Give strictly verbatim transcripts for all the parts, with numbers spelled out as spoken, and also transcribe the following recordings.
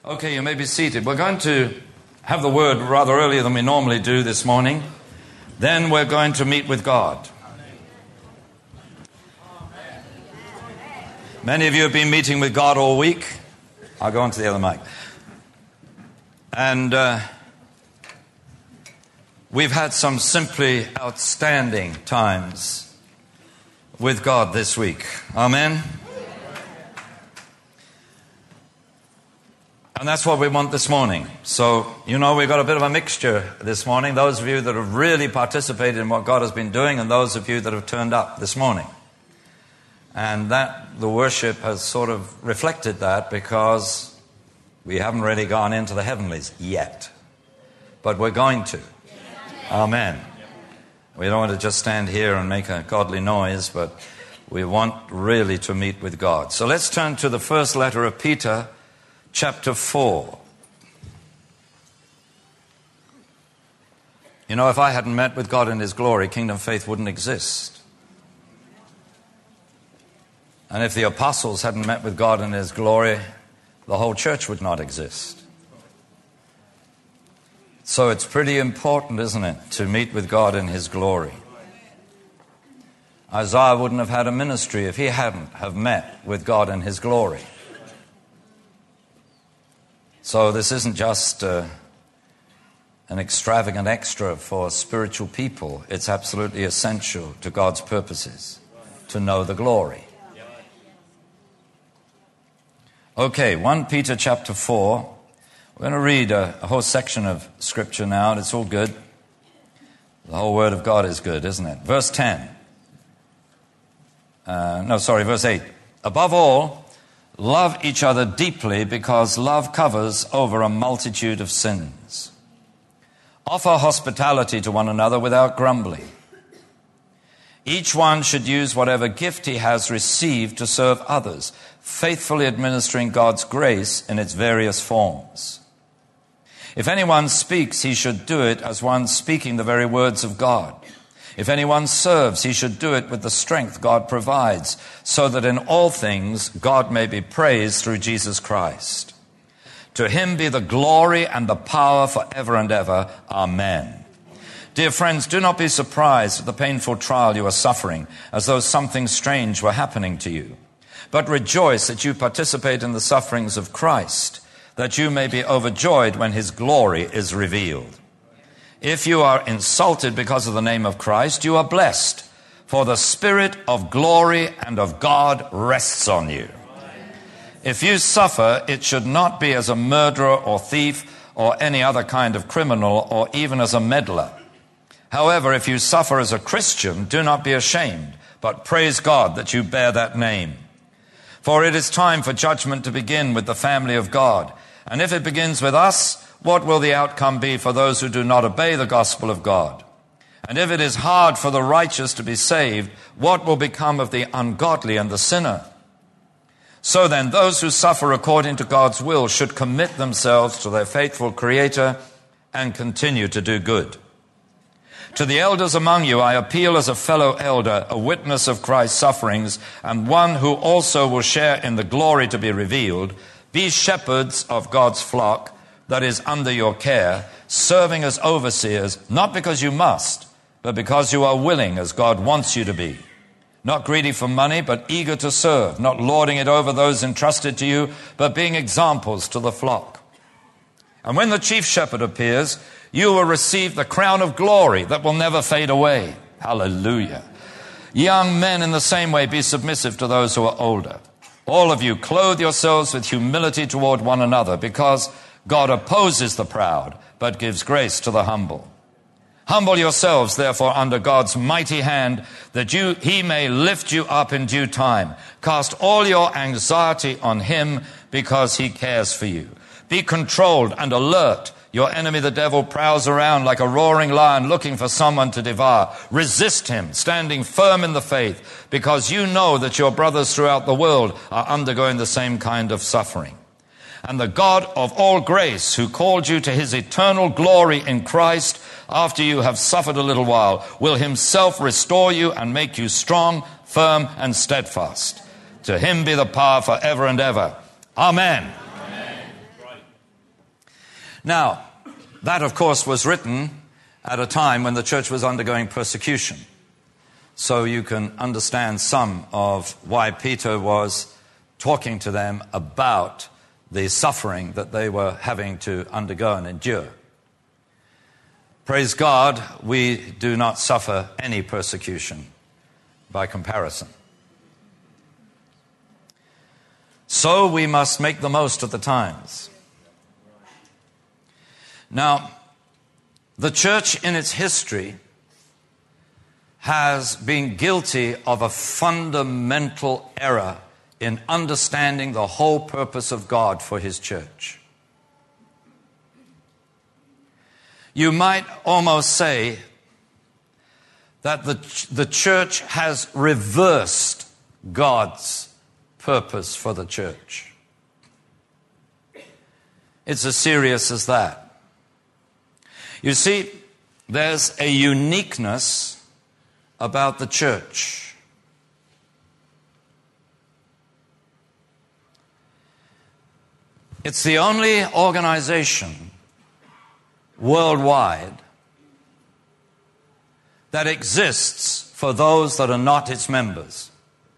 Okay, you may be seated. We're going to have the word rather earlier than we normally do this morning. Then we're going to meet with God. Many of you have been meeting with God all week. I'll go on to the other mic. And uh, we've had some simply outstanding times with God this week. Amen. And that's what we want this morning. So, you know, we've got a bit of a mixture this morning. Those of you that have really participated in what God has been doing, and those of you that have turned up this morning. And that, the worship has sort of reflected that, because we haven't really gone into the heavenlies yet. But we're going to. Amen. We don't want to just stand here and make a godly noise, but we want really to meet with God. So let's turn to the first letter of Peter, chapter four. You know, if I hadn't met with God in His glory, Kingdom Faith wouldn't exist. And if the apostles hadn't met with God in His glory, the whole church would not exist. So it's pretty important, isn't it, to meet with God in His glory. Isaiah wouldn't have had a ministry if he hadn't have met with God in His glory. So this isn't just uh, an extravagant extra for spiritual people. It's absolutely essential to God's purposes to know the glory. Okay, First Peter chapter four. We're going to read a, a whole section of Scripture now, and it's all good. The whole Word of God is good, isn't it? Verse ten. Uh, no, sorry, verse eight. Above all, love each other deeply, because love covers over a multitude of sins. Offer hospitality to one another without grumbling. Each one should use whatever gift he has received to serve others, faithfully administering God's grace in its various forms. If anyone speaks, he should do it as one speaking the very words of God. If anyone serves, he should do it with the strength God provides, so that in all things God may be praised through Jesus Christ. To Him be the glory and the power forever and ever. Amen. Dear friends, do not be surprised at the painful trial you are suffering, as though something strange were happening to you. But rejoice that you participate in the sufferings of Christ, that you may be overjoyed when His glory is revealed. If you are insulted because of the name of Christ, you are blessed, for the Spirit of glory and of God rests on you. If you suffer, it should not be as a murderer or thief or any other kind of criminal, or even as a meddler. However, if you suffer as a Christian, do not be ashamed, but praise God that you bear that name. For it is time for judgment to begin with the family of God. And if it begins with us, what will the outcome be for those who do not obey the gospel of God? And if it is hard for the righteous to be saved, what will become of the ungodly and the sinner? So then, those who suffer according to God's will should commit themselves to their faithful Creator and continue to do good. To the elders among you, I appeal as a fellow elder, a witness of Christ's sufferings, and one who also will share in the glory to be revealed. Be shepherds of God's flock that is under your care, serving as overseers, not because you must, but because you are willing, as God wants you to be. Not greedy for money, but eager to serve, not lording it over those entrusted to you, but being examples to the flock. And when the chief shepherd appears, you will receive the crown of glory that will never fade away. Hallelujah. Young men, in the same way, be submissive to those who are older. All of you, clothe yourselves with humility toward one another, because God opposes the proud, but gives grace to the humble. Humble yourselves, therefore, under God's mighty hand, that you, He may lift you up in due time. Cast all your anxiety on Him, because He cares for you. Be controlled and alert. Your enemy, the devil, prowls around like a roaring lion looking for someone to devour. Resist him, standing firm in the faith, because you know that your brothers throughout the world are undergoing the same kind of suffering. And the God of all grace, who called you to His eternal glory in Christ, after you have suffered a little while, will Himself restore you and make you strong, firm, and steadfast. To Him be the power forever and ever. Amen. Now, that of course was written at a time when the church was undergoing persecution. So you can understand some of why Peter was talking to them about the suffering that they were having to undergo and endure. Praise God, we do not suffer any persecution by comparison. So we must make the most of the times. Now, the church in its history has been guilty of a fundamental error in understanding the whole purpose of God for His church. You might almost say that the, the church has reversed God's purpose for the church. It's as serious as that. You see, there's a uniqueness about the church. It's the only organization worldwide that exists for those that are not its members.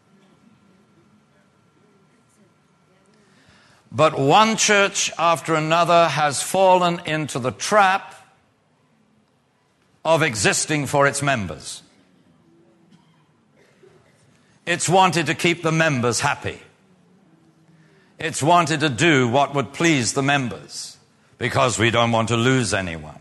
But one church after another has fallen into the trap of existing for its members. It's wanted to keep the members happy. It's wanted to do what would please the members because we don't want to lose anyone.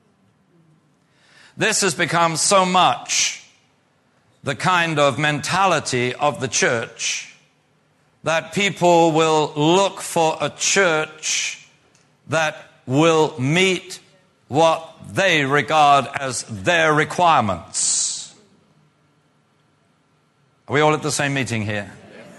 This has become so much the kind of mentality of the church that people will look for a church that will meet what they regard as their requirements. Are we all at the same meeting here?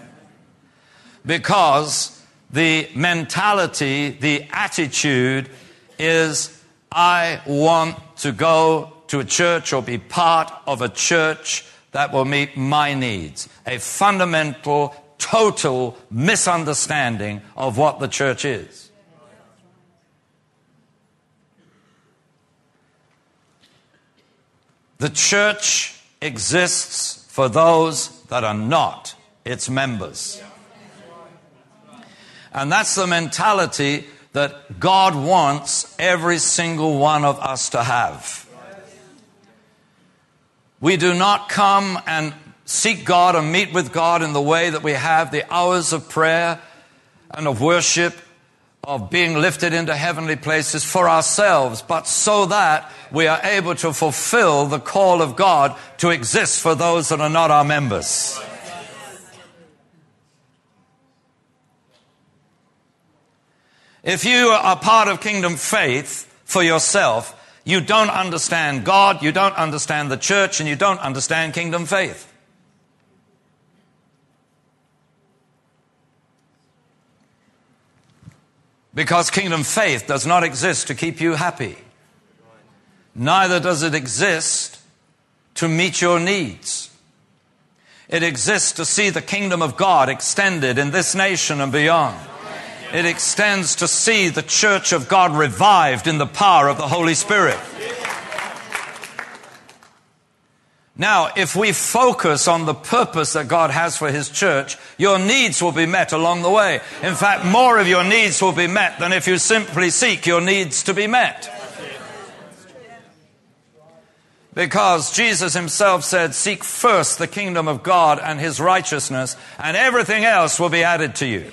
Because the mentality, the attitude is, I want to go to a church or be part of a church that will meet my needs. A fundamental, total misunderstanding of what the church is. The church exists for those that are not its members. And that's the mentality that God wants every single one of us to have. We do not come and seek God and meet with God in the way that we have the hours of prayer and of worship, of being lifted into heavenly places for ourselves, but so that we are able to fulfill the call of God to exist for those that are not our members. If you are part of Kingdom Faith for yourself, you don't understand God, you don't understand the church, and you don't understand Kingdom Faith. Because Kingdom Faith does not exist to keep you happy. Neither does it exist to meet your needs. It exists to see the kingdom of God extended in this nation and beyond. It extends to see the church of God revived in the power of the Holy Spirit. Now, if we focus on the purpose that God has for His church, your needs will be met along the way. In fact, more of your needs will be met than if you simply seek your needs to be met. Because Jesus Himself said, seek first the kingdom of God and His righteousness, and everything else will be added to you.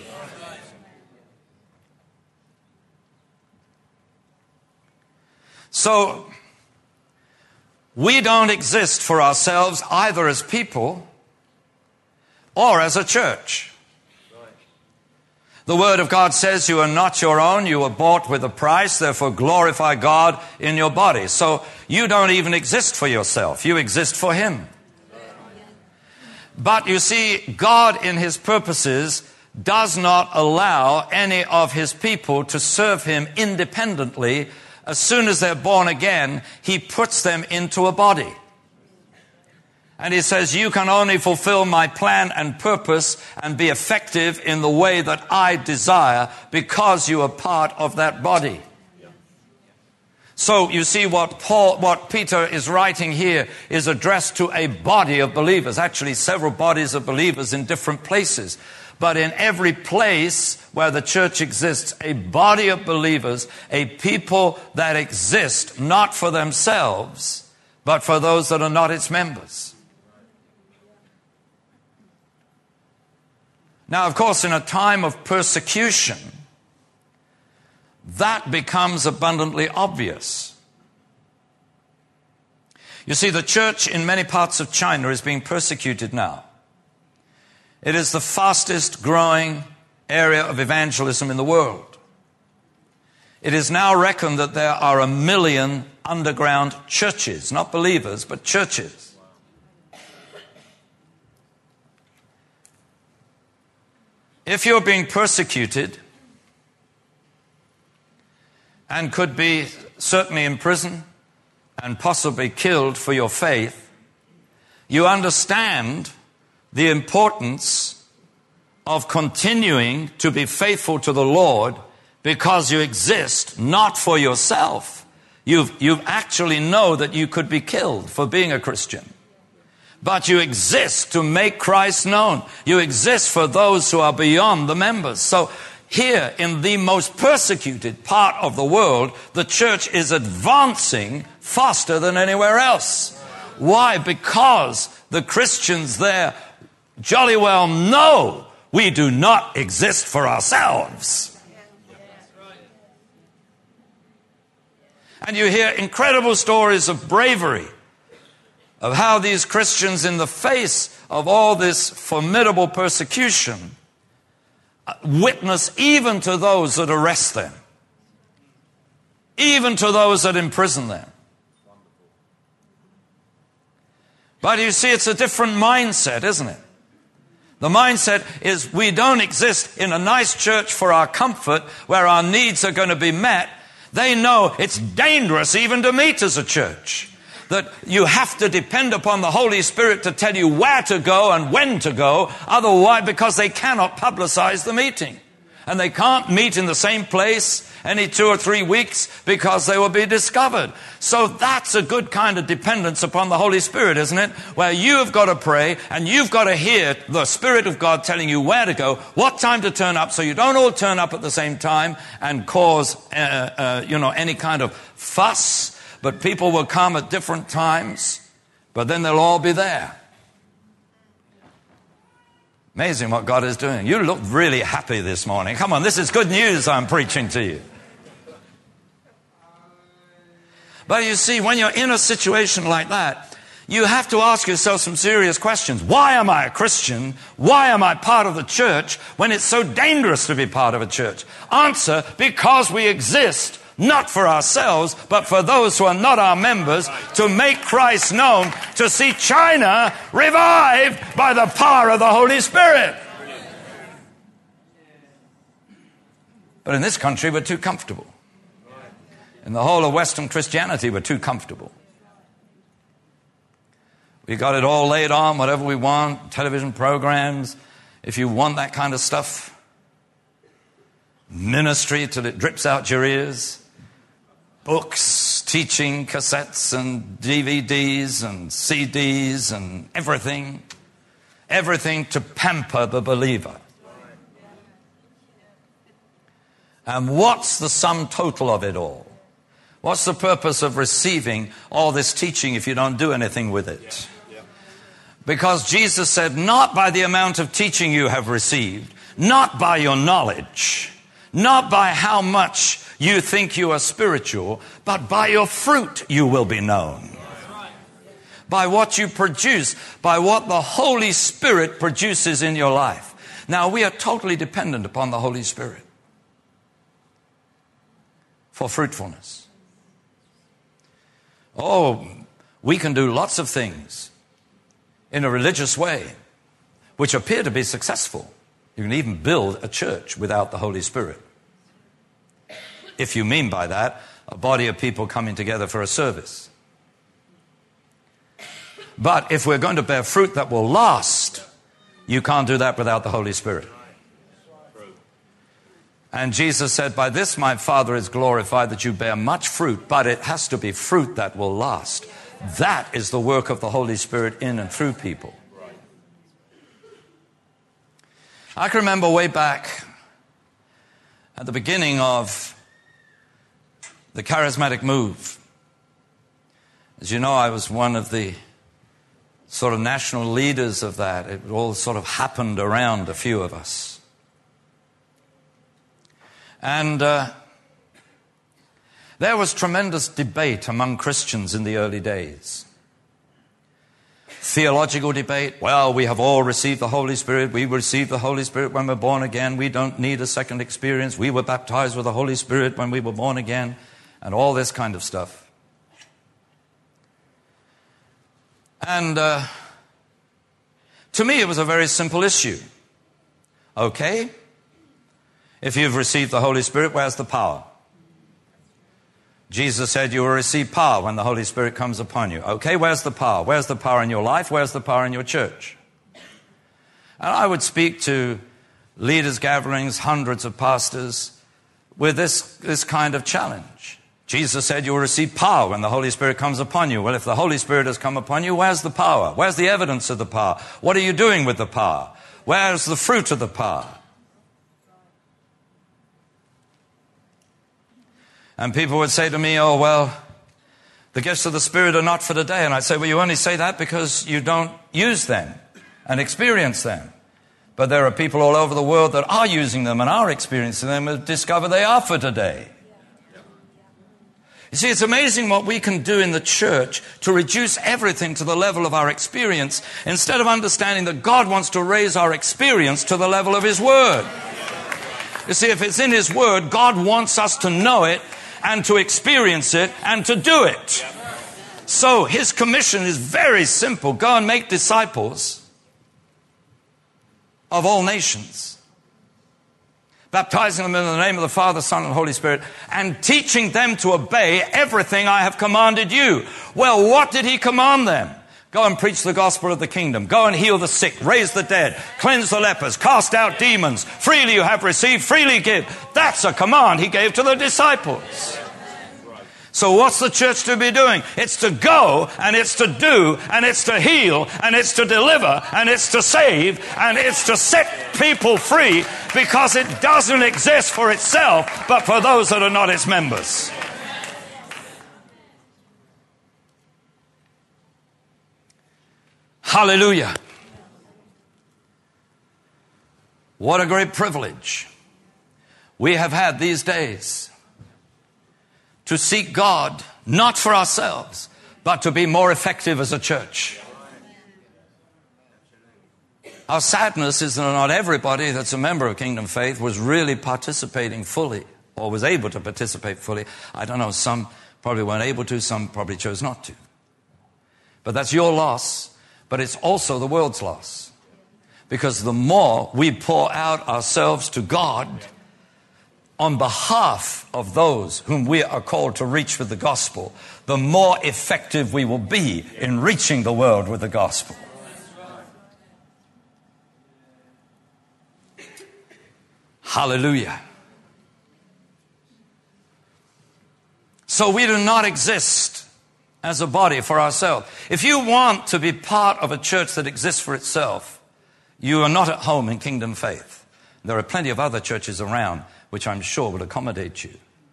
So, we don't exist for ourselves either as people or as a church. The Word of God says you are not your own, you were bought with a price, therefore glorify God in your body. So you don't even exist for yourself, you exist for Him. But you see, God in His purposes does not allow any of His people to serve Him independently. As soon as they're born again, He puts them into a body. And He says, you can only fulfill my plan and purpose and be effective in the way that I desire because you are part of that body. So you see what Paul, what Peter is writing here is addressed to a body of believers, actually several bodies of believers in different places. But in every place where the church exists, a body of believers, a people that exist not for themselves, but for those that are not its members. Now, of course, in a time of persecution, that becomes abundantly obvious. You see, the church in many parts of China is being persecuted now. It is the fastest growing area of evangelism in the world. It is now reckoned that there are a million underground churches, not believers, but churches. If you're being persecuted and could be certainly in prison and possibly killed for your faith, you understand the importance of continuing to be faithful to the Lord because you exist not for yourself. You've, you actually know that you could be killed for being a Christian. But you exist to make Christ known. You exist for those who are beyond the members. So here in the most persecuted part of the world, the church is advancing faster than anywhere else. Why? Because the Christians there jolly well know we do not exist for ourselves. And you hear incredible stories of bravery, of how these Christians, in the face of all this formidable persecution, witness even to those that arrest them, even to those that imprison them. But you see, it's a different mindset, isn't it? The mindset is we don't exist in a nice church for our comfort where our needs are going to be met. They know it's dangerous even to meet as a church. That you have to depend upon the Holy Spirit to tell you where to go and when to go. Otherwise, because they cannot publicize the meeting. And they can't meet in the same place any two or three weeks because they will be discovered. So that's a good kind of dependence upon the Holy Spirit, isn't it? Where you have got to pray and you've got to hear the Spirit of God telling you where to go, what time to turn up, so you don't all turn up at the same time and cause, uh, uh, you know, any kind of fuss. But people will come at different times, but then they'll all be there. Amazing what God is doing. You look really happy this morning. Come on, this is good news I'm preaching to you. But you see, when you're in a situation like that, you have to ask yourself some serious questions. Why am I a Christian? Why am I part of the church when it's so dangerous to be part of a church? Answer, because we exist not for ourselves, but for those who are not our members, to make Christ known, to see China revived by the power of the Holy Spirit. But in this country, we're too comfortable. In the whole of Western Christianity, we're too comfortable. We got it all laid on, whatever we want, television programs. If you want that kind of stuff, ministry till it drips out your ears. Books, teaching cassettes and D V Ds and C Ds and everything. Everything to pamper the believer. And what's the sum total of it all? What's the purpose of receiving all this teaching if you don't do anything with it? Because Jesus said, not by the amount of teaching you have received, not by your knowledge, not by how much you think you are spiritual, but by your fruit you will be known. By what you produce, by what the Holy Spirit produces in your life. Now, we are totally dependent upon the Holy Spirit for fruitfulness. Oh, we can do lots of things in a religious way which appear to be successful. You can even build a church without the Holy Spirit. If you mean by that, a body of people coming together for a service. But if we're going to bear fruit that will last, you can't do that without the Holy Spirit. And Jesus said, by this my Father is glorified, that you bear much fruit, but it has to be fruit that will last. That is the work of the Holy Spirit in and through people. I can remember way back at the beginning of the charismatic move. As you know, I was one of the sort of national leaders of that. It all sort of happened around a few of us. And uh, there was tremendous debate among Christians in the early days. Theological debate. Well, we have all received the Holy Spirit. We received the Holy Spirit when we're born again. We don't need a second experience. We were baptized with the Holy Spirit when we were born again. And all this kind of stuff. And uh, to me, it was a very simple issue. Okay, if you've received the Holy Spirit, where's the power? Jesus said you will receive power when the Holy Spirit comes upon you. Okay, where's the power? Where's the power in your life? Where's the power in your church? And I would speak to leaders' gatherings, hundreds of pastors, with this, this kind of challenge. Jesus said you will receive power when the Holy Spirit comes upon you. Well, if the Holy Spirit has come upon you, where's the power? Where's the evidence of the power? What are you doing with the power? Where's the fruit of the power? And people would say to me, oh, well, the gifts of the Spirit are not for today. And I'd say, well, you only say that because you don't use them and experience them. But there are people all over the world that are using them and are experiencing them and discover they are for today. You see, it's amazing what we can do in the church to reduce everything to the level of our experience instead of understanding that God wants to raise our experience to the level of His Word. You see, if it's in His Word, God wants us to know it and to experience it and to do it. So His commission is very simple. Go and make disciples of all nations, baptizing them in the name of the Father, Son, and Holy Spirit, and teaching them to obey everything I have commanded you. Well, what did He command them? Go and preach the gospel of the kingdom. Go and heal the sick, raise the dead, cleanse the lepers, cast out demons. Freely you have received, freely give. That's a command He gave to the disciples. So what's the church to be doing? It's to go, and it's to do, and it's to heal, and it's to deliver, and it's to save, and it's to set people free, because it doesn't exist for itself, but for those that are not its members. Hallelujah. What a great privilege we have had these days to seek God, not for ourselves, but to be more effective as a church. Our sadness is that not everybody that's a member of Kingdom Faith was really participating fully, or was able to participate fully. I don't know, some probably weren't able to, some probably chose not to. But that's your loss. But it's also the world's loss. Because the more we pour out ourselves to God on behalf of those whom we are called to reach with the gospel, the more effective we will be in reaching the world with the gospel. Hallelujah. So we do not exist as a body for ourselves. If you want to be part of a church that exists for itself, you are not at home in Kingdom Faith. There are plenty of other churches around which I'm sure would accommodate you.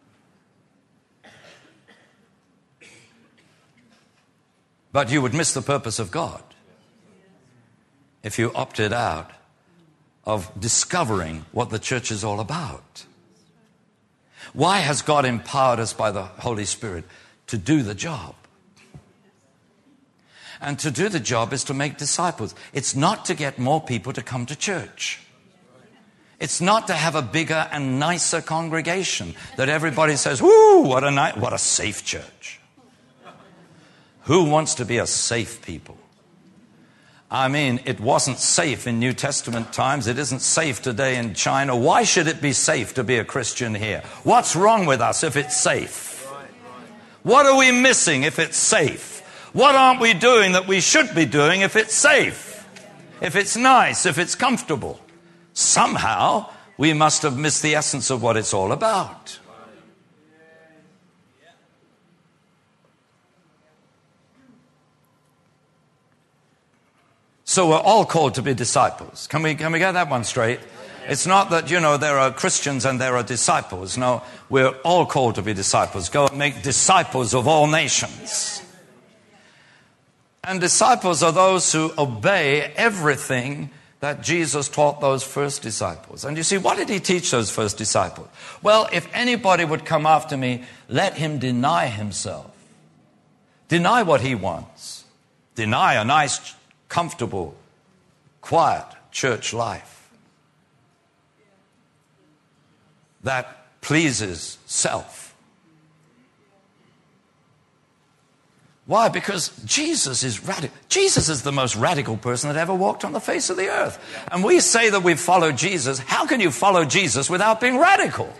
But you would miss the purpose of God if you opted out of discovering what the church is all about. Why has God empowered us by the Holy Spirit to do the job? And to do the job is to make disciples. It's not to get more people to come to church. It's not to have a bigger and nicer congregation that everybody says, whoo, what a nice, what a safe church. Who wants to be a safe people? I mean, it wasn't safe in New Testament times. It isn't safe today in China. Why should it be safe to be a Christian here? What's wrong with us if it's safe? What are we missing if it's safe? What aren't we doing that we should be doing if it's safe, if it's nice, if it's comfortable? Somehow we must have missed the essence of what it's all about. So we're all called to be disciples. Can we, can we get that one straight? It's not that, you know, there are Christians and there are disciples. No, we're all called to be disciples. Go and make disciples of all nations. And disciples are those who obey everything that Jesus taught those first disciples. And you see, what did he teach those first disciples? Well, if anybody would come after me, let him deny himself. Deny what he wants. Deny a nice, comfortable, quiet church life that pleases self. Why? Because Jesus is radical. Jesus is the most radical person that ever walked on the face of the earth. And we say that we follow Jesus. How can you follow Jesus without being radical?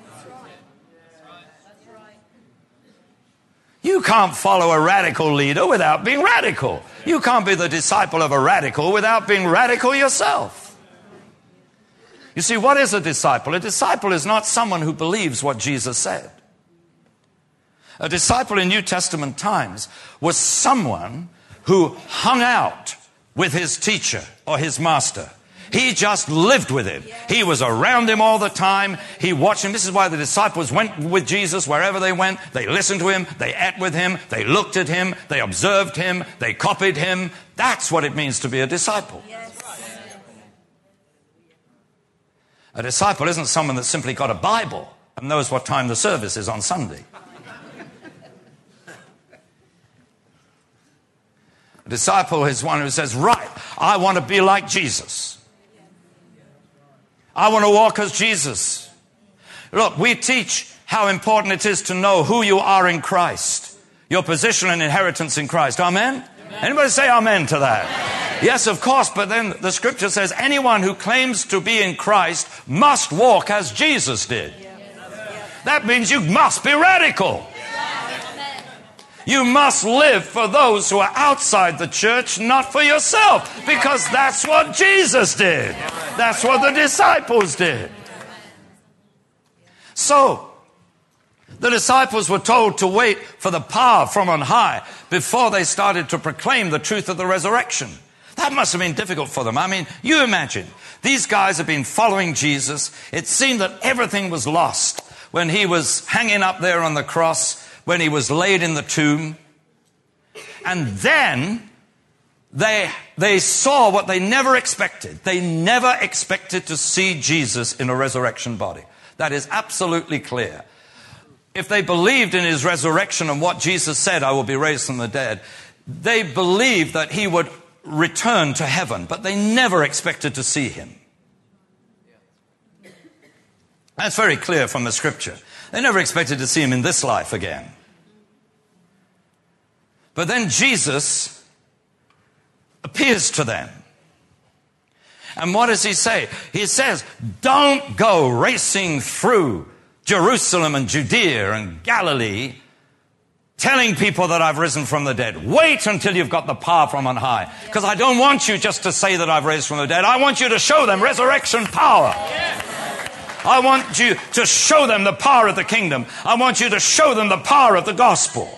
You can't follow a radical leader without being radical. You can't be the disciple of a radical without being radical yourself. You see, what is a disciple? A disciple is not someone who believes what Jesus said. A disciple in New Testament times was someone who hung out with his teacher or his master. He just lived with him. He was around him all the time. He watched him. This is why the disciples went with Jesus wherever they went. They listened to him. They ate with him. They looked at him. They observed him. They copied him. That's what it means to be a disciple. A disciple isn't someone that's simply got a Bible and knows what time the service is on Sunday. A disciple is one who says, right, I want to be like Jesus. I want to walk as Jesus. Look, we teach how important it is to know who you are in Christ, your position and inheritance in Christ. Amen? Amen. Anybody say amen to that? Amen. Yes, of course, but then the scripture says anyone who claims to be in Christ must walk as Jesus did. That means you must be radical. You must live for those who are outside the church, not for yourself, because that's what Jesus did. That's what the disciples did. So, the disciples were told to wait for the power from on high before they started to proclaim the truth of the resurrection. That must have been difficult for them. I mean, you imagine, these guys have been following Jesus. It seemed that everything was lost when he was hanging up there on the cross, when he was laid in the tomb. And then they, they saw what they never expected. They never expected to see Jesus in a resurrection body. That is absolutely clear. If they believed in his resurrection and what Jesus said, I will be raised from the dead, they believed that he would return to heaven, but they never expected to see him. That's very clear from the scripture. They never expected to see him in this life again. But then Jesus appears to them. And what does he say? He says, don't go racing through Jerusalem and Judea and Galilee telling people that I've risen from the dead. Wait until you've got the power from on high. Because I don't want you just to say that I've raised from the dead. I want you to show them resurrection power. I want you to show them the power of the kingdom. I want you to show them the power of the gospel.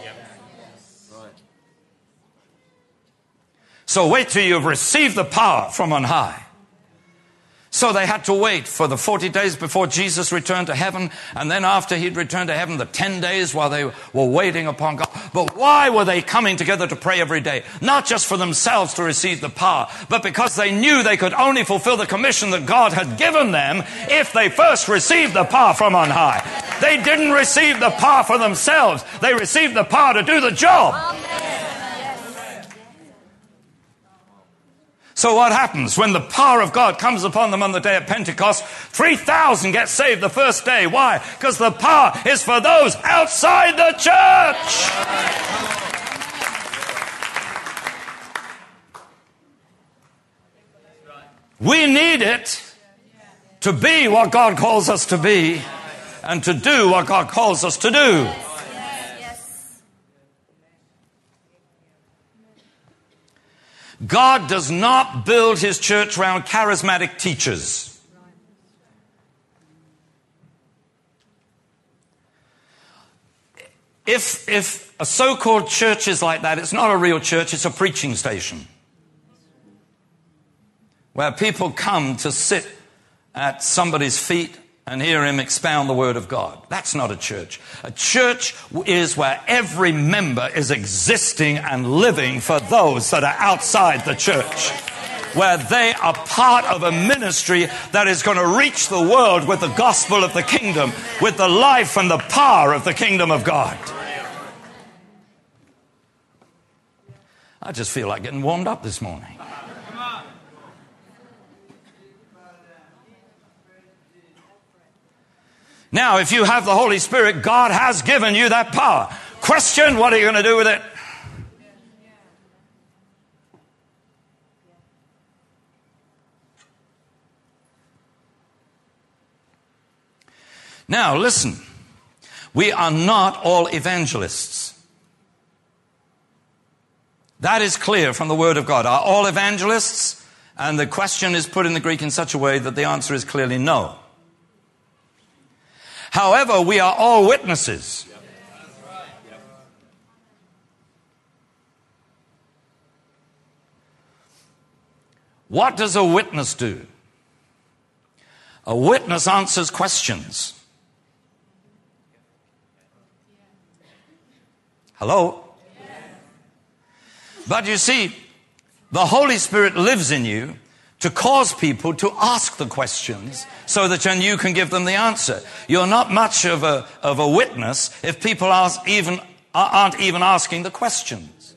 So wait till you've received the power from on high. So they had to wait for the forty days before Jesus returned to heaven, and then after he'd returned to heaven, the ten days while they were waiting upon God. But why were they coming together to pray every day? Not just for themselves to receive the power, but because they knew they could only fulfill the commission that God had given them if they first received the power from on high. They didn't receive the power for themselves. They received the power to do the job. Amen. So what happens when the power of God comes upon them on the day of Pentecost? three thousand get saved the first day. Why? Because the power is for those outside the church. We need it to be what God calls us to be and to do what God calls us to do. God does not build his church around charismatic teachers. if, if a so-called church is like that, it's not a real church, it's a preaching station where people come to sit at somebody's feet and hear him expound the word of God. That's not a church. A church is where every member is existing and living for those that are outside the church, where they are part of a ministry that is going to reach the world with the gospel of the kingdom, with the life and the power of the kingdom of God. I just feel like getting warmed up this morning. Now, if you have the Holy Spirit, God has given you that power. Question, what are you going to do with it? Now, listen. We are not all evangelists. That is clear from the Word of God. Are all evangelists? And the question is put in the Greek in such a way that the answer is clearly no. However, we are all witnesses. What does a witness do? A witness answers questions. Hello? But you see, the Holy Spirit lives in you to cause people to ask the questions so that then you can give them the answer. You're not much of a, of a witness if people ask even, aren't even asking the questions.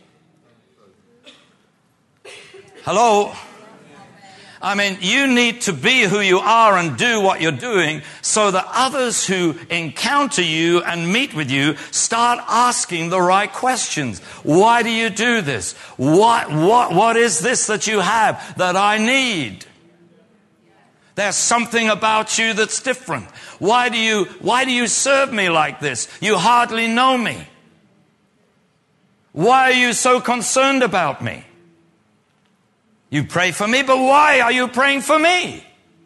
Hello? I mean, you need to be who you are and do what you're doing so that others who encounter you and meet with you start asking the right questions. Why do you do this? What, what, what is this that you have that I need? There's something about you that's different. Why do you, why do you serve me like this? You hardly know me. Why are you so concerned about me? You pray for me, but why are you praying for me?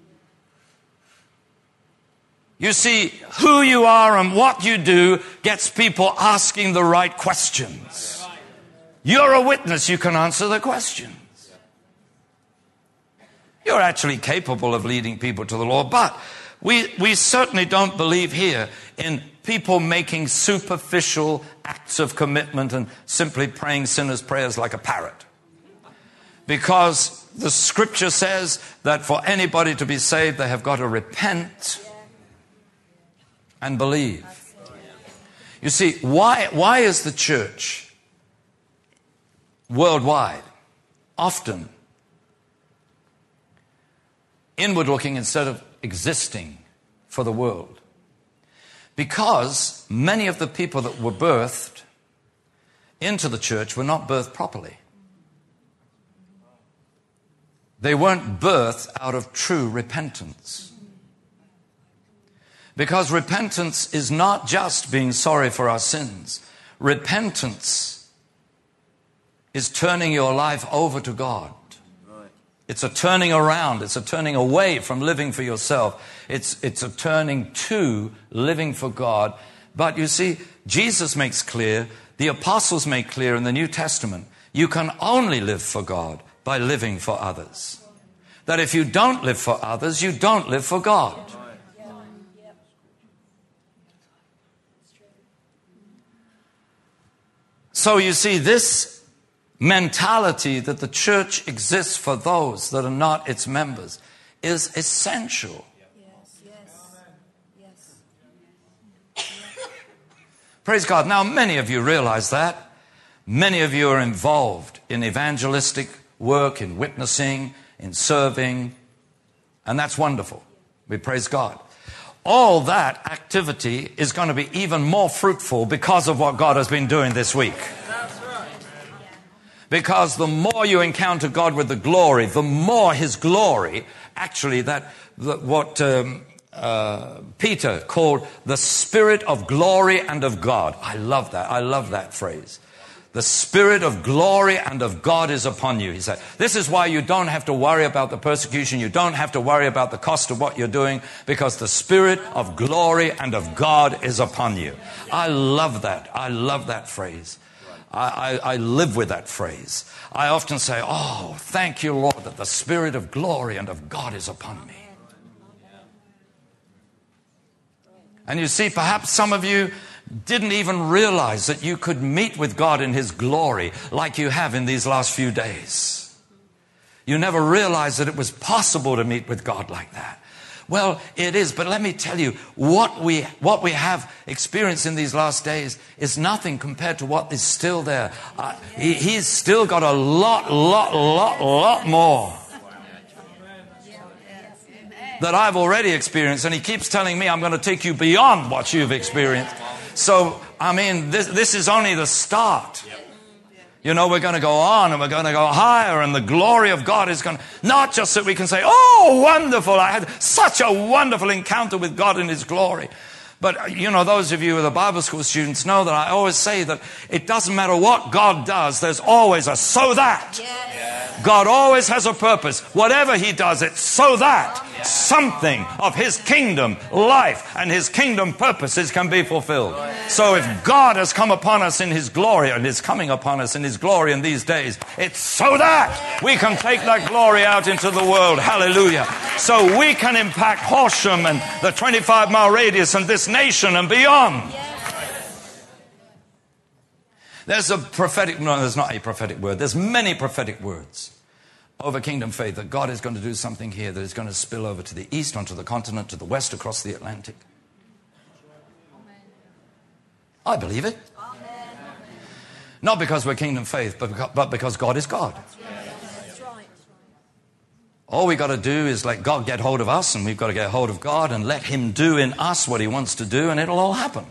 You see, who you are and what you do gets people asking the right questions. You're a witness, you can answer the questions. You're actually capable of leading people to the Lord, but we, we certainly don't believe here in people making superficial acts of commitment and simply praying sinners' prayers like a parrot. Because the scripture says that for anybody to be saved, they have got to repent and believe. You see, why, why is the church worldwide often inward looking instead of existing for the world? Because many of the people that were birthed into the church were not birthed properly. They weren't birthed out of true repentance. Because repentance is not just being sorry for our sins. Repentance is turning your life over to God. It's a turning around. It's a turning away from living for yourself. It's, it's a turning to living for God. But you see, Jesus makes clear, the apostles make clear in the New Testament, you can only live for God by living for others. That if you don't live for others, you don't live for God. So you see, this mentality that the church exists for those that are not its members is essential. Yes, yes, yes. Praise God. Now, many of you realize that. Many of you are involved in evangelistic work, in witnessing, in serving, and that's wonderful. We praise God. All that activity is going to be even more fruitful because of what God has been doing this week. Because the more you encounter God with the glory, the more His glory, actually that, that what um, uh, Peter called the Spirit of glory and of God. I love that. I love that phrase. The Spirit of glory and of God is upon you. He said, this is why you don't have to worry about the persecution. You don't have to worry about the cost of what you're doing, because the Spirit of glory and of God is upon you. I love that. I love that phrase. I, I, I live with that phrase. I often say, oh, thank you, Lord, that the Spirit of glory and of God is upon me. And you see, perhaps some of you didn't even realize that you could meet with God in His glory like you have in these last few days. You never realized that it was possible to meet with God like that. Well, it is, but let me tell you, what we what we have experienced in these last days is nothing compared to what is still there. Uh, he, he's still got a lot, lot, lot, lot more that I've already experienced, and He keeps telling me I'm going to take you beyond what you've experienced. So, I mean, this, this is only the start. You know, we're going to go on and we're going to go higher, and the glory of God is going to, not just that we can say, oh, wonderful, I had such a wonderful encounter with God in His glory. But, you know, those of you who are the Bible school students know that I always say that it doesn't matter what God does, there's always a so that. Yes. God always has a purpose. Whatever He does, it's so that something of His kingdom life and His kingdom purposes can be fulfilled. So if God has come upon us in His glory, and is coming upon us in His glory in these days, it's so that we can take that glory out into the world. Hallelujah. So we can impact Horsham and the twenty-five mile radius and this nation and beyond. There's a prophetic, no, there's not a prophetic word. There's many prophetic words over Kingdom Faith, that God is going to do something here that is going to spill over to the east, onto the continent, to the west, across the Atlantic. I believe it. Not because we're Kingdom Faith, but because, but because God is God. All we got to do is let God get hold of us, and we've got to get hold of God and let Him do in us what He wants to do, and it'll all happen.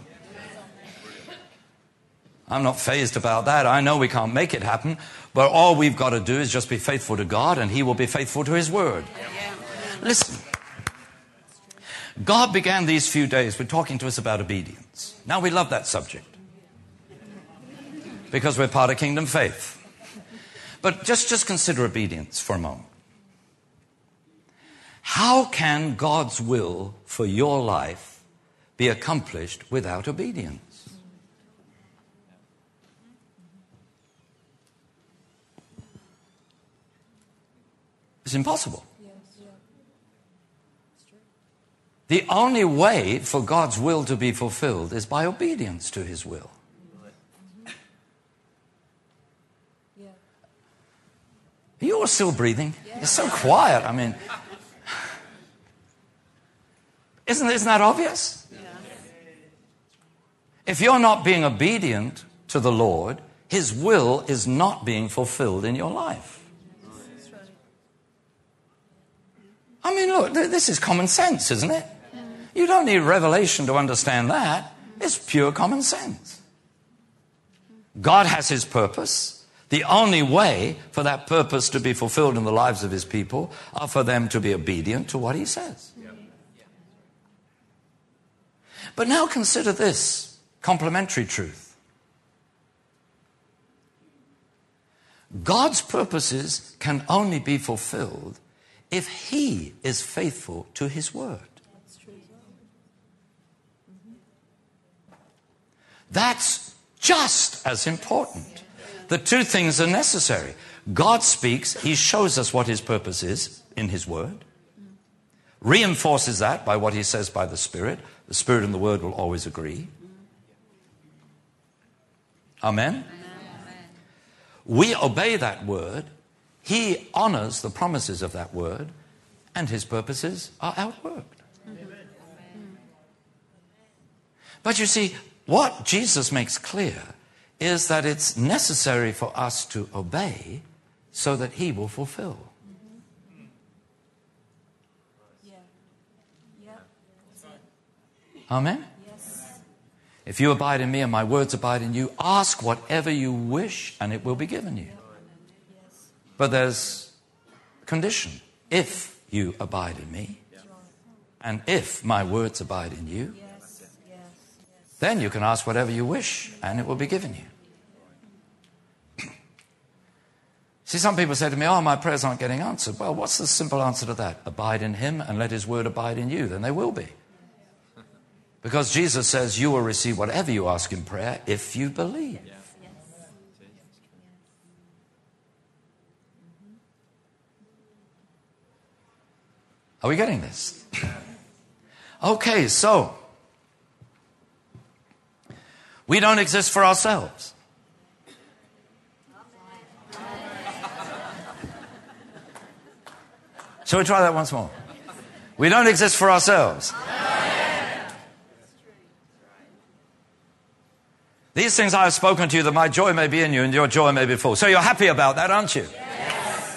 I'm not fazed about that. I know we can't make it happen, but all we've got to do is just be faithful to God, and He will be faithful to His word. Listen, God began these few days with talking to us about obedience. Now, we love that subject because we're part of Kingdom Faith. But just, just consider obedience for a moment. How can God's will for your life be accomplished without obedience? It's impossible. The only way for God's will to be fulfilled is by obedience to His will. You're still breathing. It's so quiet. I mean, isn't, isn't that obvious? If you're not being obedient to the Lord, His will is not being fulfilled in your life. I mean, look, this is common sense, isn't it? You don't need revelation to understand that. It's pure common sense. God has His purpose. The only way for that purpose to be fulfilled in the lives of His people are for them to be obedient to what He says. But now consider this complementary truth. God's purposes can only be fulfilled if He is faithful to His word. That's just as important. The two things are necessary. God speaks, He shows us what His purpose is in His word, reinforces that by what He says by the Spirit. The Spirit and the word will always agree. Amen? We obey that word. He honors the promises of that word, and His purposes are outworked. But you see, what Jesus makes clear is that it's necessary for us to obey so that He will fulfill. Amen? If you abide in me and my words abide in you, ask whatever you wish and it will be given you. But there's a condition. If you abide in me and if my words abide in you, then you can ask whatever you wish and it will be given you. See, some people say to me, oh, my prayers aren't getting answered. Well, what's the simple answer to that? Abide in him and let his word abide in you. Then they will be. Because Jesus says you will receive whatever you ask in prayer if you believe. Are we getting this? Okay, so we don't exist for ourselves. Shall we try that once more? We don't exist for ourselves. These things I have spoken to you, that my joy may be in you and your joy may be full. So you're happy about that, aren't you? Yes.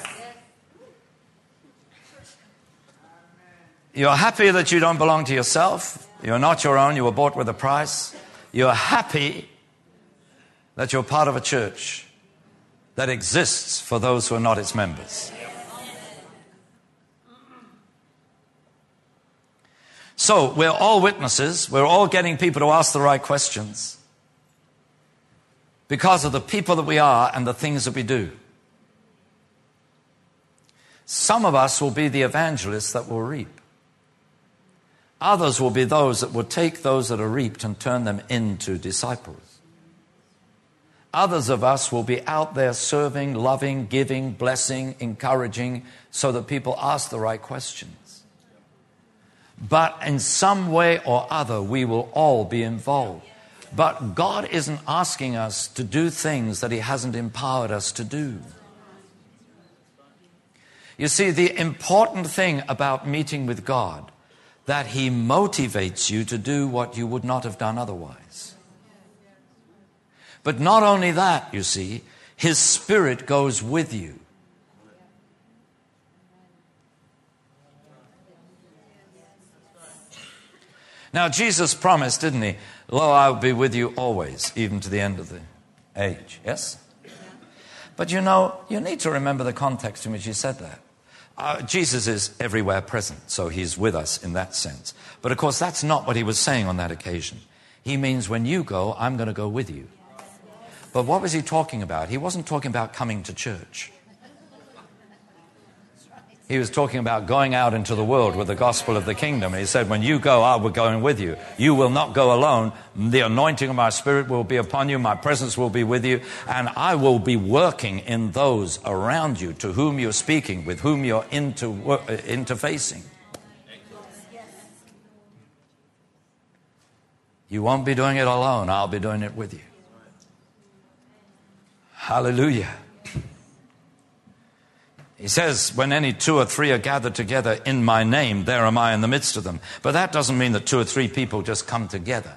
You're happy that you don't belong to yourself. You're not your own. You were bought with a price. You're happy that you're part of a church that exists for those who are not its members. So we're all witnesses. We're all getting people to ask the right questions because of the people that we are and the things that we do. Some of us will be the evangelists that will reap. Others will be those that will take those that are reaped and turn them into disciples. Others of us will be out there serving, loving, giving, blessing, encouraging, so that people ask the right questions. But in some way or other, we will all be involved. But God isn't asking us to do things that he hasn't empowered us to do. You see, the important thing about meeting with God, that he motivates you to do what you would not have done otherwise. But not only that, you see, his Spirit goes with you. Now, Jesus promised, didn't he? Lo, I will be with you always, even to the end of the age. Yes? But you know, you need to remember the context in which he said that. Uh, Jesus is everywhere present, so he's with us in that sense. But of course, that's not what he was saying on that occasion. He means when you go, I'm going to go with you. But what was he talking about? He wasn't talking about coming to church. He was talking about going out into the world with the gospel of the kingdom. And he said, when you go, I will go in with you. You will not go alone. The anointing of my Spirit will be upon you. My presence will be with you. And I will be working in those around you to whom you're speaking, with whom you're into, uh, interfacing. You won't be doing it alone. I'll be doing it with you. Hallelujah. He says, when any two or three are gathered together in my name, there am I in the midst of them. But that doesn't mean that two or three people just come together.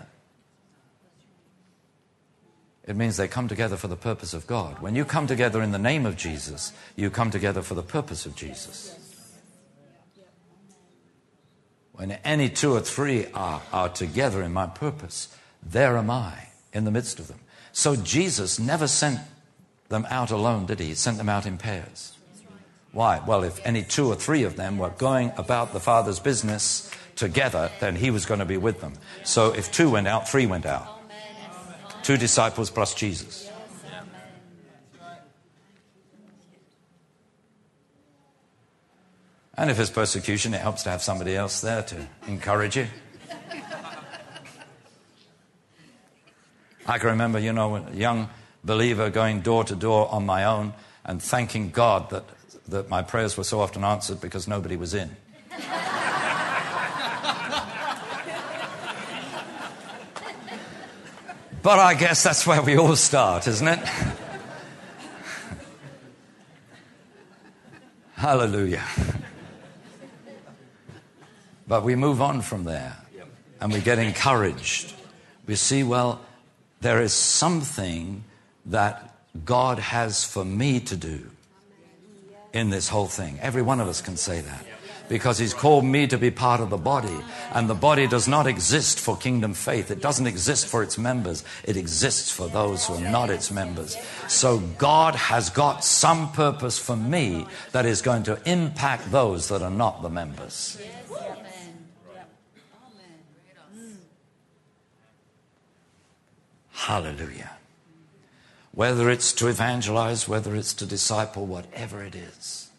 It means they come together for the purpose of God. When you come together in the name of Jesus, you come together for the purpose of Jesus. When any two or three are, are together in my purpose, there am I in the midst of them. So Jesus never sent them out alone, did he? He sent them out in pairs. Why? Well, if any two or three of them were going about the Father's business together, then he was going to be with them. So if two went out, three went out. Two disciples plus Jesus. And if it's persecution, it helps to have somebody else there to encourage you. I can remember, you know, a young believer going door to door on my own and thanking God that that my prayers were so often answered because nobody was in. But I guess that's where we all start, isn't it? Hallelujah. But we move on from there and we get encouraged. We see, well, there is something that God has for me to do in this whole thing. Every one of us can say that. Because he's called me to be part of the body. And the body does not exist for kingdom faith. It doesn't exist for its members. It exists for those who are not its members. So God has got some purpose for me that is going to impact those that are not the members. Hallelujah. Whether it's to evangelize, whether it's to disciple, whatever it is.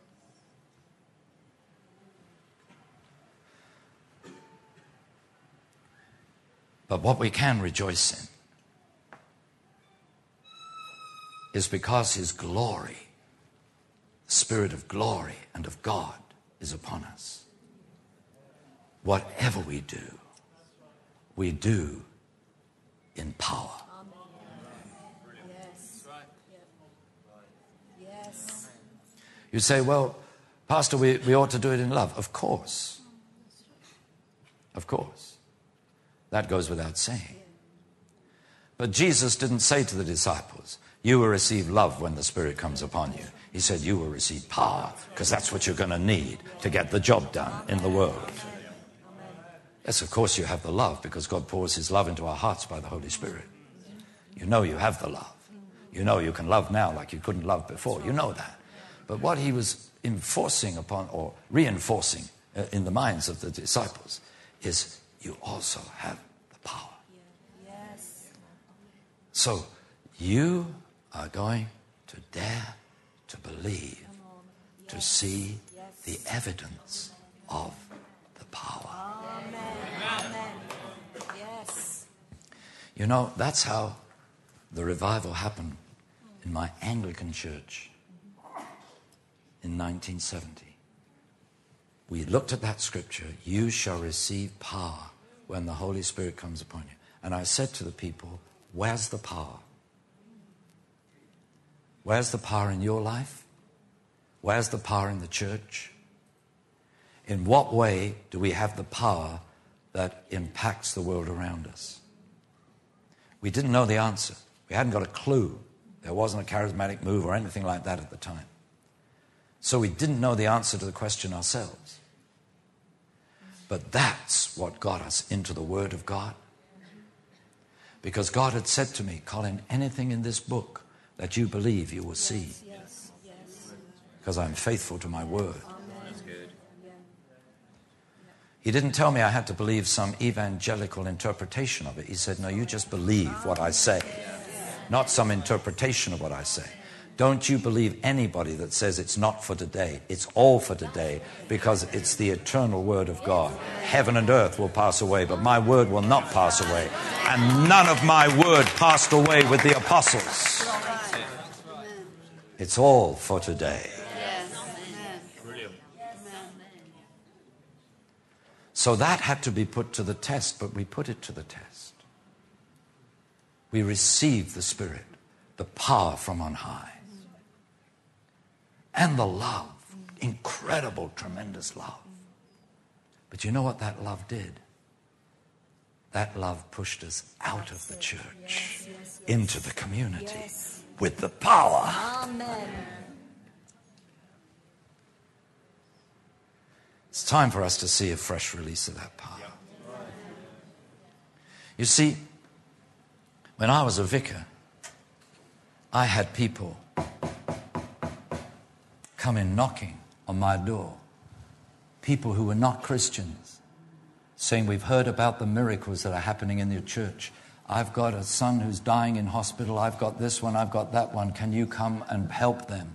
But what we can rejoice in is because his glory, the Spirit of glory and of God is upon us. Whatever we do, we do in power. Yes. Yes. You say, well, Pastor, we, we ought to do it in love. Of course. Of course. That goes without saying. But Jesus didn't say to the disciples, you will receive love when the Spirit comes upon you. He said, you will receive power, because that's what you're going to need to get the job done in the world. Yes, of course you have the love, because God pours his love into our hearts by the Holy Spirit. You know you have the love. You know you can love now like you couldn't love before. You know that. But what he was enforcing upon, or reinforcing uh, in the minds of the disciples, is you also have the power. Yes. So you are going to dare to believe, to see the evidence of the power. Amen. Amen. Yes. You know, that's how the revival happened in my Anglican church in nineteen seventy. We looked at that scripture, you shall receive power when the Holy Spirit comes upon you. And I said to the people, where's the power? Where's the power in your life? Where's the power in the church? In what way do we have the power that impacts the world around us? We didn't know the answer. We hadn't got a clue. There wasn't a charismatic move or anything like that at the time. So we didn't know the answer to the question ourselves. But that's what got us into the Word of God. Because God had said to me, Colin, anything in this book that you believe you will see. Yes. Yes. Because I'm faithful to my word. That's good. He didn't tell me I had to believe some evangelical interpretation of it. He said, no, you just believe what I say. Not some interpretation of what I say. Don't you believe anybody that says it's not for today. It's all for today, because it's the eternal word of God. Heaven and earth will pass away, but my word will not pass away. And none of my word passed away with the apostles. It's all for today. Brilliant. So that had to be put to the test, but we put it to the test. We received the Spirit, the power from on high. And the love, incredible, tremendous love. But you know what that love did? That love pushed us out of the church into the community with the power. Amen. It's time for us to see a fresh release of that power. You see, when I was a vicar, I had people come in knocking on my door. People who were not Christians, saying, we've heard about the miracles that are happening in your church. I've got a son who's dying in hospital. I've got this one. I've got that one. Can you come and help them?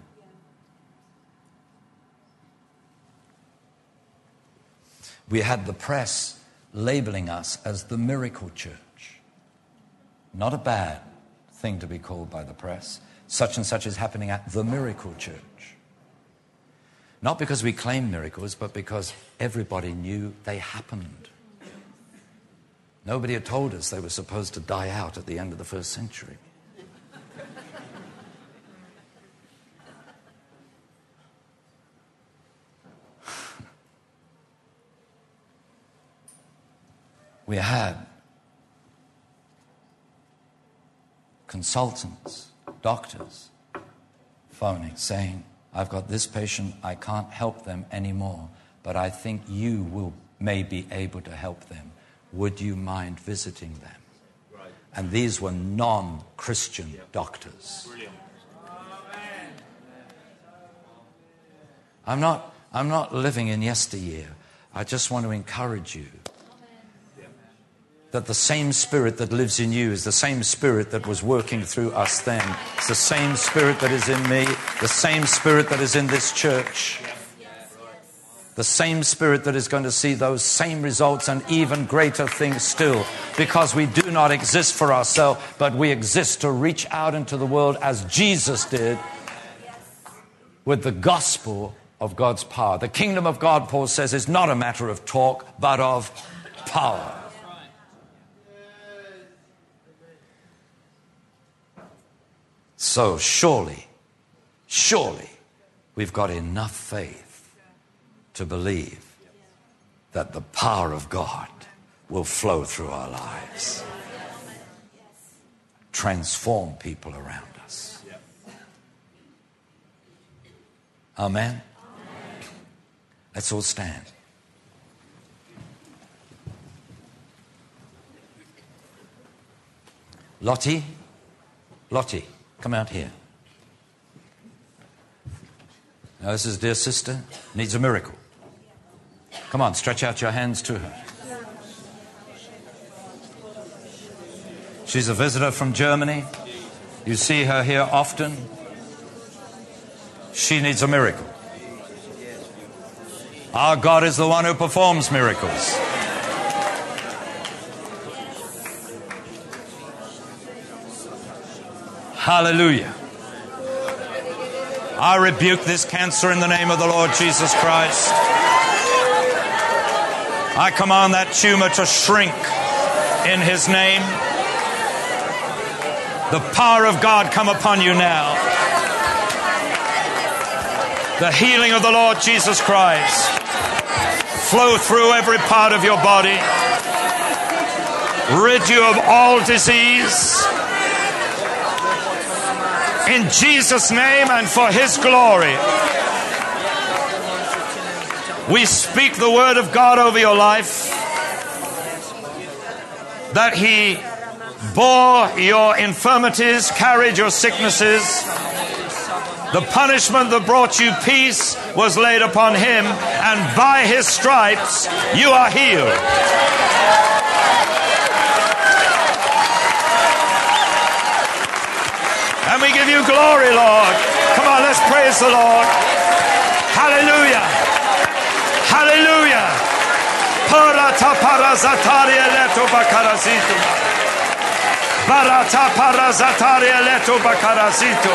We had the press labeling us as the miracle church. Not a bad thing to be called by the press. Such and such is happening at the miracle church. Not because we claim miracles, but because everybody knew they happened. Nobody had told us they were supposed to die out at the end of the first century. We had consultants, doctors, phoning, saying, I've got this patient, I can't help them anymore, but I think you will may be able to help them. Would you mind visiting them? Right. And these were non-Christian Yep. doctors. Brilliant. I'm not, I'm not living in yesteryear. I just want to encourage you that the same Spirit that lives in you is the same Spirit that was working through us then. It's the same Spirit that is in me, the same Spirit that is in this church. The same Spirit that is going to see those same results and even greater things still, because we do not exist for ourselves, but we exist to reach out into the world as Jesus did with the gospel of God's power. The kingdom of God, Paul says, is not a matter of talk, but of power. So surely, surely, we've got enough faith to believe that the power of God will flow through our lives, transform people around us. Amen? Let's all stand. Lottie, Lottie, come out here. Now, this is dear sister, needs a miracle. Come on, stretch out your hands to her. She's a visitor from Germany. You see her here often. She needs a miracle. Our God is the one who performs miracles. Hallelujah. I rebuke this cancer in the name of the Lord Jesus Christ. I command that tumor to shrink in His name. The power of God come upon you now. The healing of the Lord Jesus Christ flow through every part of your body. Rid you of all disease. In Jesus' name and for His glory. We speak the word of God over your life, that He bore your infirmities, carried your sicknesses. The punishment that brought you peace was laid upon Him, and by His stripes you are healed. And we give you glory, Lord. Come on, let's praise the Lord. Hallelujah. Hallelujah. Parata parazataria leto bakarasito. Barata parazataria leto bakarasito.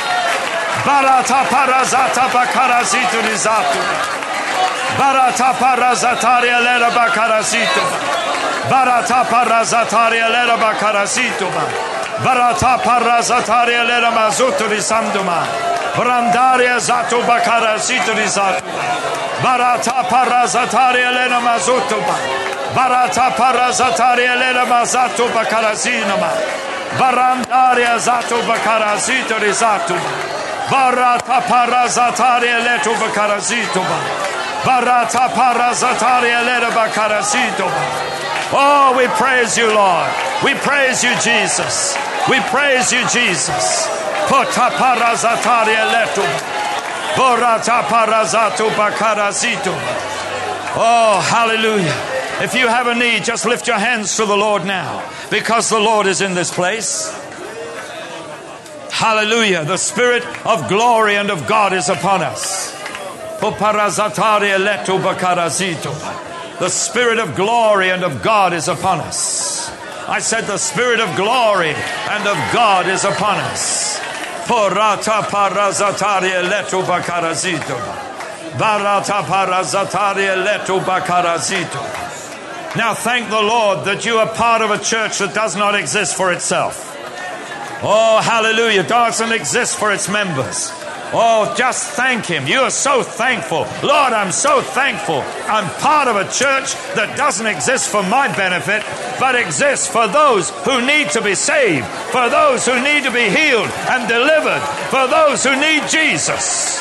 Barata parazata bakarasito risato. Barata parazataria lera bakarasito. Barata parazataria lera bakarasito. Barata parazataria lera mazuto risanduma. Brandaria zato bakarasito risato. Barata parazataria lera mazuto. Barata parazataria lera mazato bakarasinoma. Barandaria zato bakarasito risato. Barata parazataria leto bakarasito. Barata parazataria lera bakarasito. Oh, we praise you, Lord. We praise you, Jesus. We praise you, Jesus. Pota parazataria leto. Borata parazato bakarasito. Oh, hallelujah. If you have a need, just lift your hands to the Lord now, because the Lord is in this place. Hallelujah. The Spirit of glory and of God is upon us. Poparazataria leto bakarasito. The Spirit of glory and of God is upon us. I said the Spirit of glory and of God is upon us. Porata parazataria leto bakarasito. Barata parazataria leto bakarasito. Now thank the Lord that you are part of a church that does not exist for itself. Oh, hallelujah. Doesn't exist for its members. Oh, just thank Him. You are so thankful. Lord, I'm so thankful. I'm part of a church that doesn't exist for my benefit, but exists for those who need to be saved, for those who need to be healed and delivered, for those who need Jesus.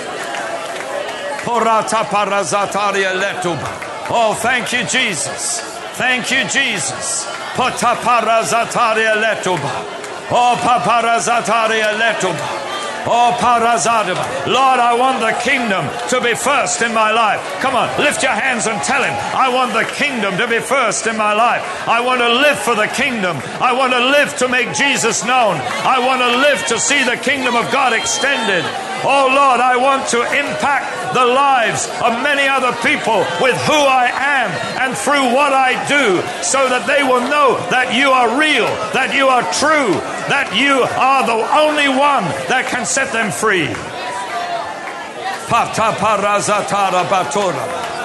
Oh, thank you, Jesus. Thank you, Jesus. Oh, paparazataria letuba. Oh, parazadaba. Lord, I want the kingdom to be first in my life. Come on, lift your hands and tell him, I want the kingdom to be first in my life. I want to live for the kingdom. I want to live to make Jesus known. I want to live to see the kingdom of God extended. Oh Lord, I want to impact the lives of many other people with who I am and through what I do, so that they will know that you are real, that you are true, that you are the only one that can set them free. Pata parazatara batora.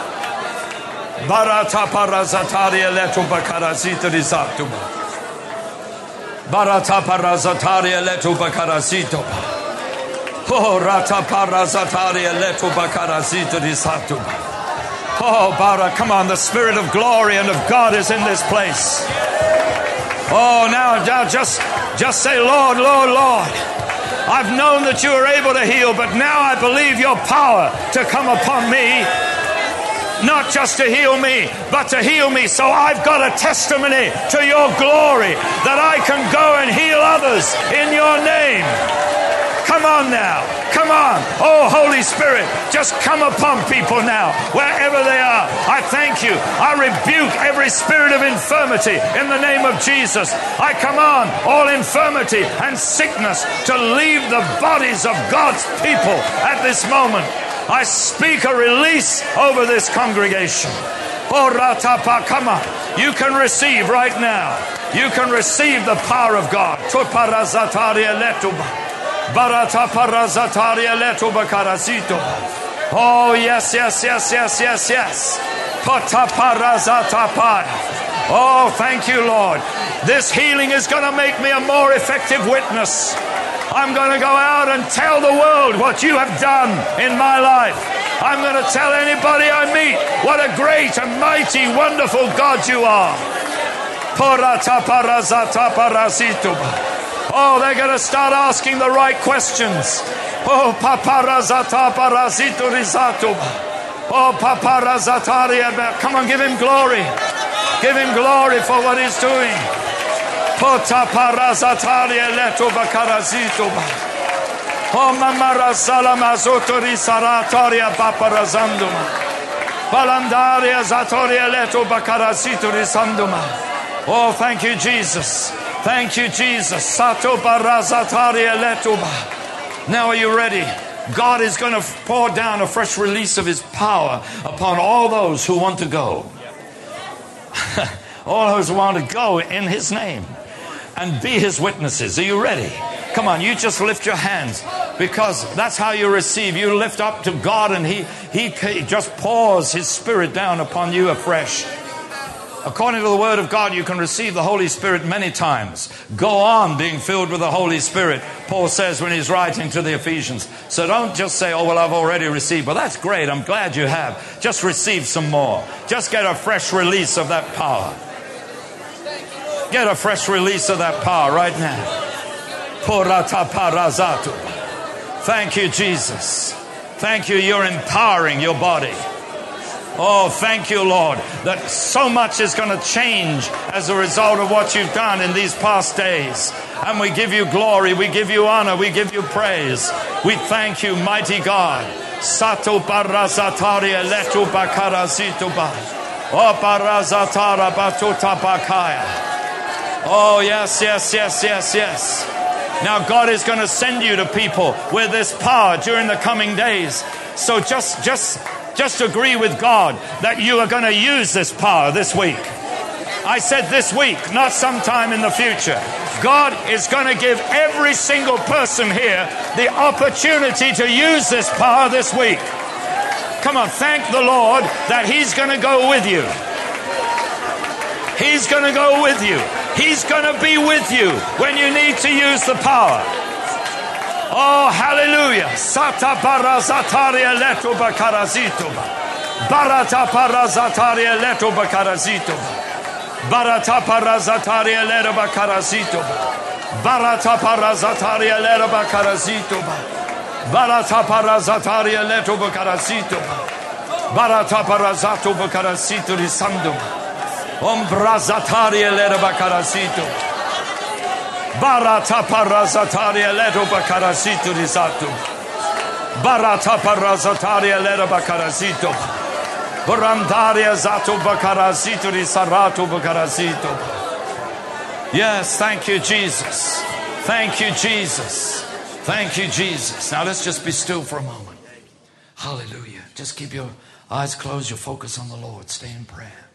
Barata parazataria letu bakarazita risatuma. Barata parazataria letu bakarazito. Oh, rata parazataria letu bakarazita risatuma. Oh, Bara, come on, the Spirit of glory and of God is in this place. Oh, now, now just, just say, Lord, Lord, Lord. I've known that you are able to heal, but now I believe your power to come upon me. Not just to heal me, but to heal me so I've got a testimony to your glory, that I can go and heal others in your name. Come on now. Come on. Oh, Holy Spirit, just come upon people now, wherever they are. I thank you. I rebuke every spirit of infirmity in the name of Jesus. I command all infirmity and sickness to leave the bodies of God's people at this moment. I speak a release over this congregation. Oh, Ratapa, come on. You can receive right now. You can receive the power of God. Tuparazataria letuba. Barata parazataria letuba karazito. Oh, yes, yes, yes, yes, yes, yes. Pata parazatapa. Oh, thank you, Lord. This healing is going to make me a more effective witness. I'm going to go out and tell the world what you have done in my life. I'm going to tell anybody I meet what a great and mighty, wonderful God you are. Oh, they're going to start asking the right questions. Oh, paparazata parazito risato. Oh, paparazataria. Come on, give him glory. Give him glory for what he's doing. Pota parazataria leto bakarazito. Oh, mamarazala mazoto risarataria paparazanduma. Balandaria zatoria leto bakarazito risanduma. Oh, thank you, Jesus. Thank you, Jesus. Sato barazataria letuba. Now are you ready? God is going to pour down a fresh release of his power upon all those who want to go. All those who want to go in his name and be his witnesses. Are you ready? Come on, you just lift your hands, because that's how you receive. You lift up to God and he, he, he just pours his Spirit down upon you afresh. According to the Word of God, you can receive the Holy Spirit many times. Go on being filled with the Holy Spirit, Paul says when he's writing to the Ephesians. So don't just say, oh, well, I've already received. Well, that's great. I'm glad you have. Just receive some more. Just get a fresh release of that power. Get a fresh release of that power right now. Thank you, Jesus. Thank you. You're empowering your body. Oh, thank you, Lord, that so much is going to change as a result of what you've done in these past days. And we give you glory, we give you honor, we give you praise. We thank you, mighty God. Sato barazataria letu bakarazito ba. Oh, barazatara batuta bakaya. Oh, yes, yes, yes, yes, yes. Now God is going to send you to people with this power during the coming days. So just, just... Just agree with God that you are going to use this power this week. I said this week, not sometime in the future. God is going to give every single person here the opportunity to use this power this week. Come on, thank the Lord that he's going to go with you. He's going to go with you. He's going to be with you when you need to use the power. Oh, hallelujah. Sata barazataria leto bakarazito. Barata parazataria leto bakarazito. Barata parazataria leto bakarazito. Barata parazataria leto bakarazito. Barata parazataria leto bakarazito. Barata parazato bakarazito risando. Ombrazataria leto bakarazito. Barata parazataria leto bakarasito risato. Barata parazataria leto bakarasito. Barandaria zato bakarasito risarato bakarasito. Yes, thank you, Jesus. Thank you, Jesus. Thank you, Jesus. Now let's just be still for a moment. Hallelujah. Just keep your eyes closed, your focus on the Lord. Stay in prayer.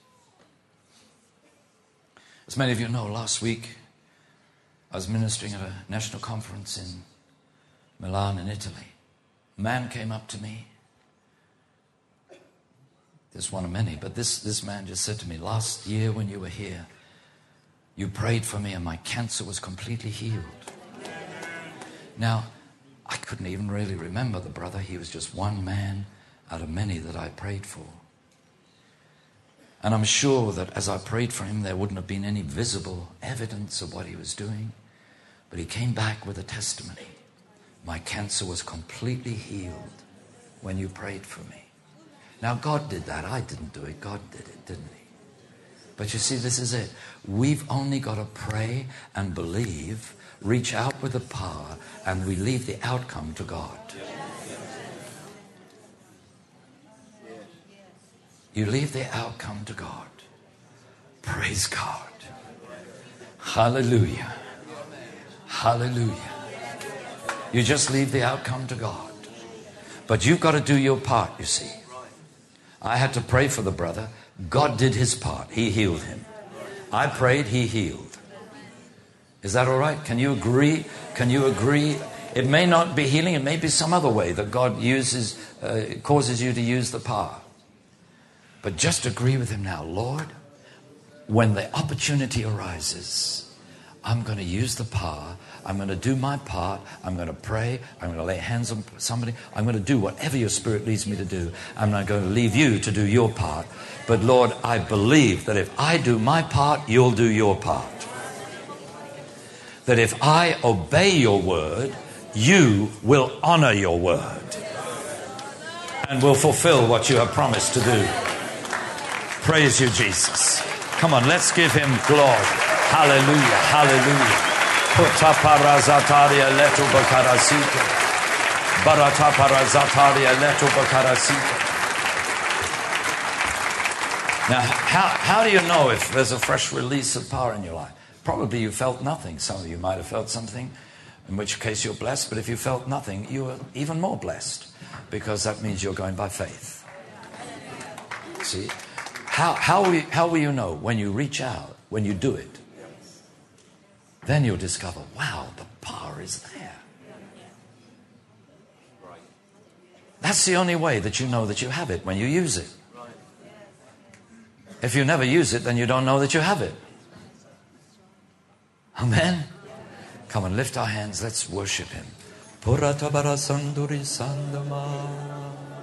As many of you know, last week I was ministering at a national conference in Milan in Italy. A man came up to me. There's one of many, but this, this man just said to me, last year when you were here, you prayed for me and my cancer was completely healed. Now, I couldn't even really remember the brother. He was just one man out of many that I prayed for. And I'm sure that as I prayed for him, there wouldn't have been any visible evidence of what he was doing. But he came back with a testimony. My cancer was completely healed when you prayed for me. Now, God did that. I didn't do it. God did it, didn't he? But you see, this is it. We've only got to pray and believe, reach out with the power, and we leave the outcome to God. You leave the outcome to God. Praise God. Hallelujah. Hallelujah. You just leave the outcome to God. But you've got to do your part, you see. I had to pray for the brother. God did his part. He healed him. I prayed, he healed. Is that all right? Can you agree? Can you agree? It may not be healing. It may be some other way that God uses, uh, causes you to use the power. But just agree with him now. Lord, when the opportunity arises, I'm going to use the power. I'm going to do my part. I'm going to pray. I'm going to lay hands on somebody. I'm going to do whatever your Spirit leads me to do. I'm not going to leave you to do your part. But Lord, I believe that if I do my part, you'll do your part. That if I obey your word, you will honor your word. And will fulfill what you have promised to do. Praise you, Jesus. Come on, let's give him glory. Hallelujah, hallelujah. Puta parazataria leto bakarasito. Barata parazataria leto bakarasito. Now, how, how do you know if there's a fresh release of power in your life? Probably you felt nothing. Some of you might have felt something, in which case you're blessed. But if you felt nothing, you are even more blessed, because that means you're going by faith. See? How, how, will you, how will you know? When you reach out, when you do it. Then you'll discover, wow, the power is there. That's the only way that you know that you have it, when you use it. If you never use it, then you don't know that you have it. Amen? Come on, lift our hands. Let's worship him. Puratabara sanduri sandama.